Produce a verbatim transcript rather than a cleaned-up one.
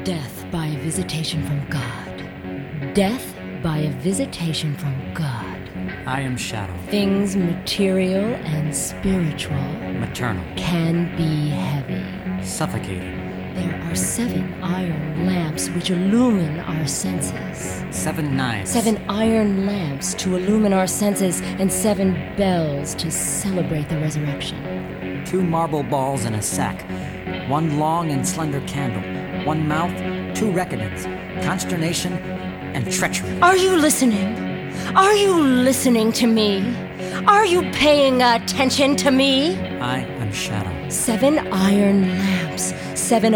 Death by a visitation from God. Death by a visitation from God. I am Shadow. Things material and spiritual Maternal. can be heavy. Suffocating. There are seven iron lamps which illumine our senses. Seven knives. Seven iron lamps to illumine our senses, and seven bells to celebrate the resurrection. Two marble balls in a sack. One long and slender candle. One mouth, two reckonings. Consternation and treachery. Are you listening? Are you listening to me? Are you paying attention to me? I am Shadow. Seven iron lamps, seven